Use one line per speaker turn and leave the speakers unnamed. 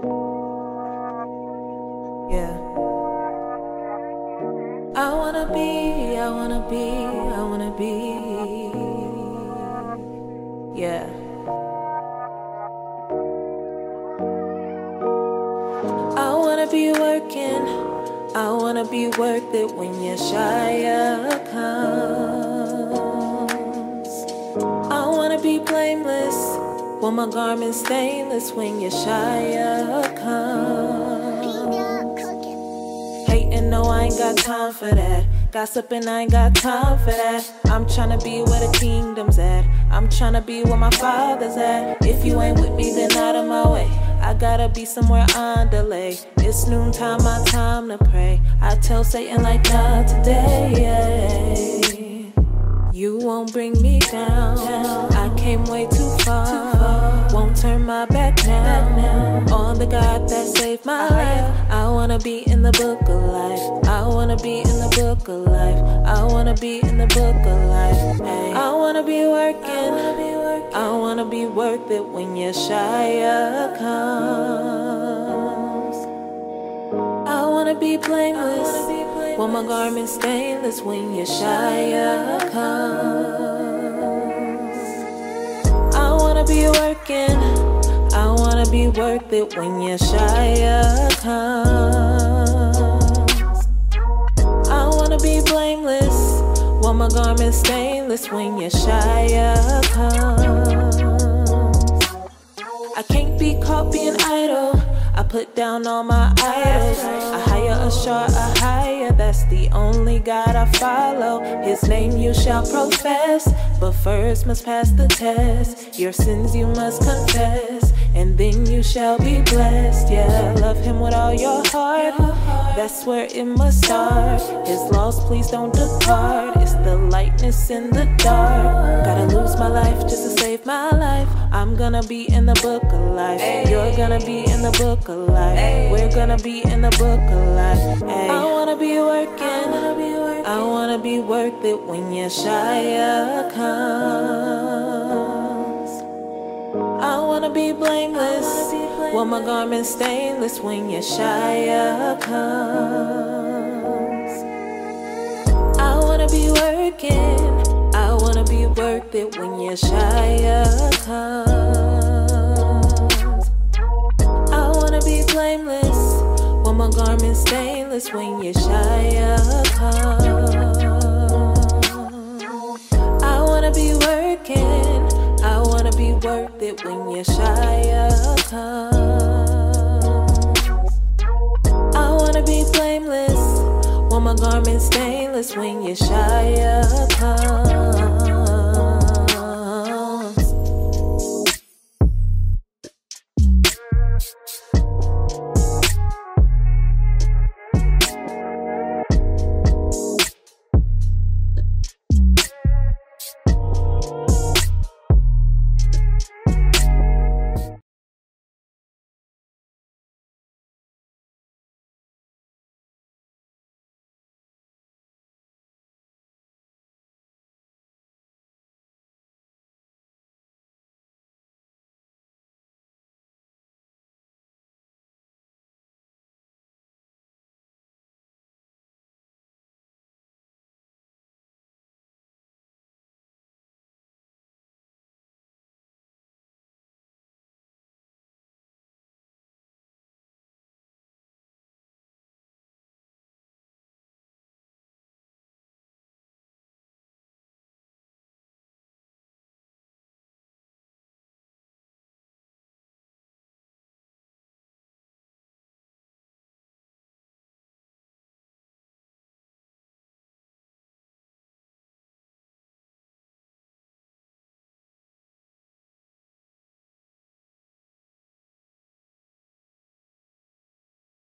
Yeah. I wanna be, I wanna be, I wanna be. Yeah. I wanna be working, I wanna be worth it when Yeshaya comes. I wanna be blameless, want my garments stainless when Yeshaya comes. Hating, no, I ain't got time for that. Gossiping, I ain't got time for that. I'm tryna be where the kingdom's at. I'm tryna be where my father's at. If you ain't with me, then out of my way. I gotta be somewhere on delay. It's noontime, my time to pray. I tell Satan like not today. You won't bring me down. I came way too far. Won't turn my back now on the God that saved my life. I wanna be in the book of life. I wanna be in the book of life. I wanna be in the book of life. I wanna be working. I wanna be worth it when Yeshaya comes. I wanna be blameless, want my garments stainless when Yeshaya comes. I wanna be working, I wanna be worth it when Yeshaya comes. I wanna be blameless, want my garments stainless when Yeshaya comes. I can't be caught being idle. I put down all my idols. A higher, a short, a higher. That's the only God I follow. His name you shall profess, but first must pass the test. Your sins you must confess, and then you shall be blessed. Yeah, love him with all your heart. That's where it must start. His laws, please don't depart. It's the lightness in the dark. Gotta lose my life just to save my life. I'm gonna be in the book of life. You're gonna be in the book of life. We're gonna be in the book of life. I wanna be working. I wanna be worth it when Yeshaya comes. I wanna be blameless, want my garments stainless when Yeshaya comes. I wanna be working, I wanna be worth it when Yeshaya comes. I wanna be blameless, want my garments stainless when Yeshaya comes. I wanna be working, I wanna be worth it when Yeshaya comes. I wanna be blameless, want my garments stainless when Yeshaya comes.